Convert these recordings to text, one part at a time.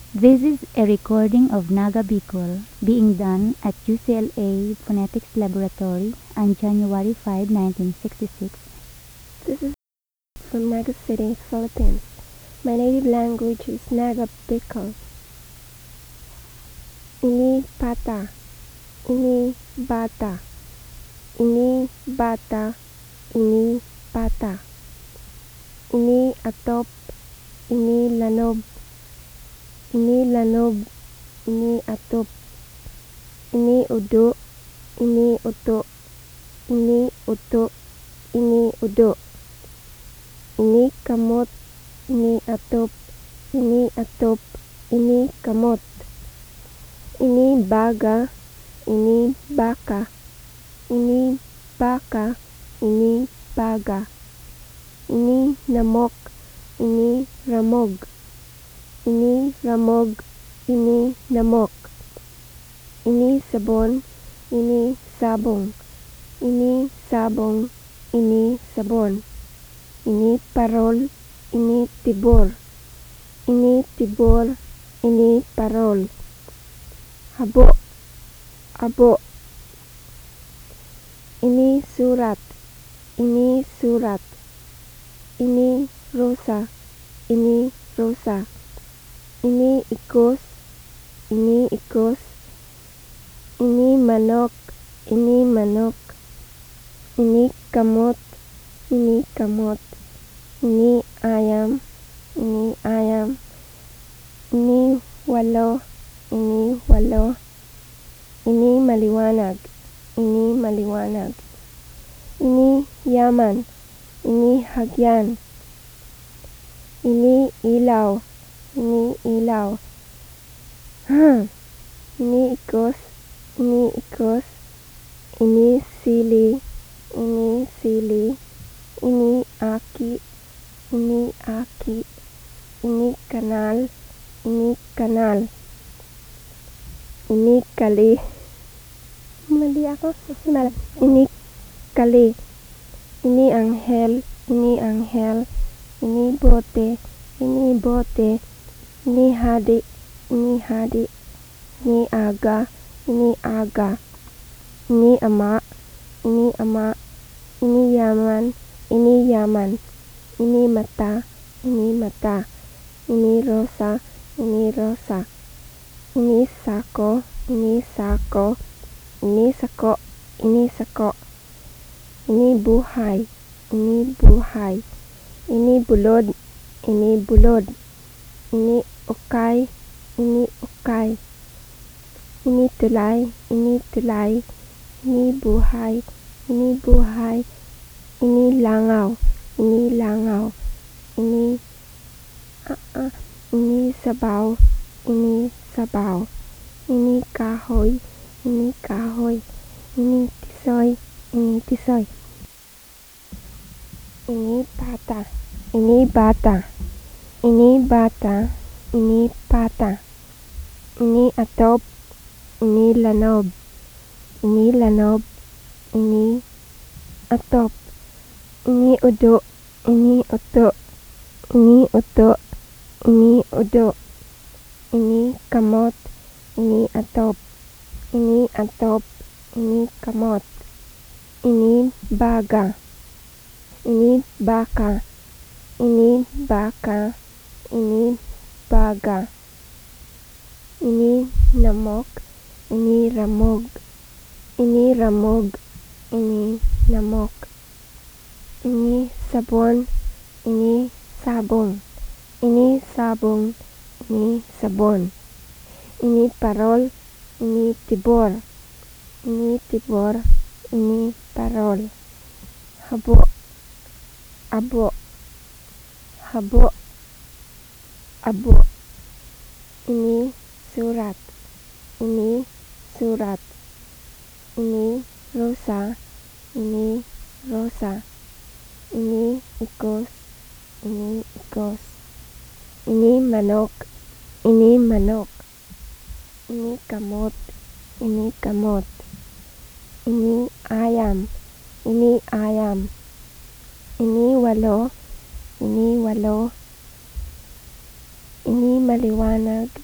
This is a recording of Naga Bicol being done at UCLA Phonetics Laboratory on January 5, 1966. This is from Naga City, Philippines. My native language is Naga Bicol. Ini bata, ini bata, ini bata, ini bata. Ini atop, ini lanob, ini lanob, ini atop. Ini udo, ini uto, ini uto, ini udo. Ini kamot, ini atop, ini atop, ini kamot. Ini baga, ini baka, ini baka, ini baga. Ini namok, ini ramog. Ini ramog, ini namok. Ini sabon, ini sabong. Ini sabong, ini sabon. Ini parol, ini tibor. Ini tibor, ini parol. Habo, abo. Ini surat, ini surat. Ini rosa, ini rosa. Ini ikos, ini ikos. Ini manok, ini manok. Ini kamot, ini kamot. Ini ayam, ini ayam. Ini walo, ini walo. Ini maliwanag, ini maliwanag. Ini yaman, ini hagyan. Ini ilaw, ini ilaw. Ini ikos, ini ikos. Ini sili, ini sili. Ini aki, ini aki. Ini kanal, ini kanal. Ini kali. Mali ako, ini kali. Ini anghel, ini anghel. Ini bote, ini bote. Ini hadi, ini hadi. Ini aga, ini aga. Ini ama, ini ama. Ini yaman, ini yaman. Ini mata, ini mata. Ini rosa, ini rosa. Ini sako, ini sako. Ini sako, ini sako. Ini buhay, ini buhay. Ini bulod, ini bulod. Ini ukay, ini ukay. Ini tulay, ini tulay. Ini buhay, ini buhay. Ini langaw, ini langaw. Ini ini sabaw, ini sabaw. Ini kahoy, ini kahoy. Ini tisoy, ini tisoy. Ini bata, ini bata. Ini bata, ini bata. Ini atop, ini lanob. Ini lanob, ini atop. Ini udo, ini uto. Ini uto, ini udo. Ini kamot, ini atop. Ini atop, ini kamot. Ini baga. Ini baka. Ini baka. Ini baga. Ini namok. Ini ramog. Ini ramog. Ini namok. Ini sabon. Ini sabong. Ini sabong. Ini sabon. Ini parol. Ini tibor. Ini tibor. Ini parol. Habo. Abo. Habo. Abo. Ini surat. Ini surat. Ini rosa. Ini rosa. Ini ikos. Ini ikos. Ini manok. Ini manok. Ini kamot. Ini kamot. Ini ayam. Ini ayam. Ini walo. Ini walo. Ini maliwanag.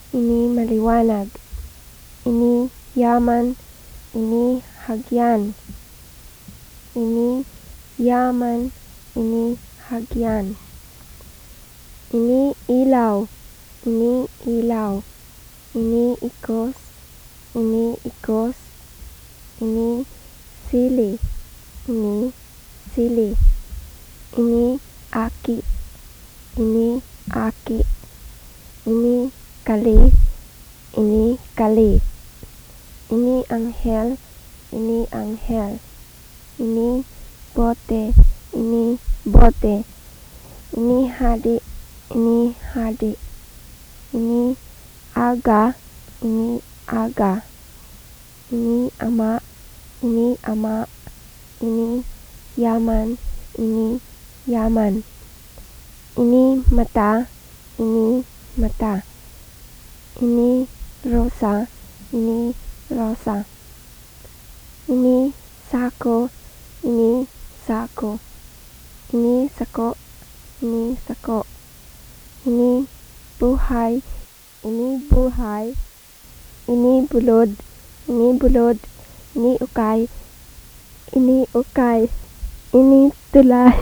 ini maliwanag. Ini yaman, ini hagyan. Ini yaman, ini hagyan. Ini ilaw, ini ilaw. Ini ikos, ini ikos. Ini sili, ini sili. Ini aki, ini aki. Ini kali, ini kali. Ini anghel, ini anghel. Ini bote, ini bote. Ini hadi, ini hadi. Ini aga, ini aga. Ini ama, ini ama. Ini yaman, ini yaman. Ini mata, ini mata. Ini rosa, ini rosa. Ini sako, ini sako. Ini sako, ini sako. Ini buhay, ini buhay. Ini bulod, ini bulod. Ini ukay, ini ukay. Ini tulay.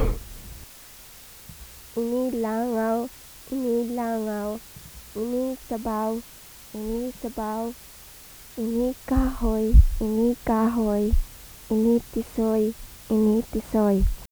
Ini langaw, ini langaw. Ini sabaw, ini sabaw. Ini kahoy, ini kahoy. Ini tisoy, ini tisoy.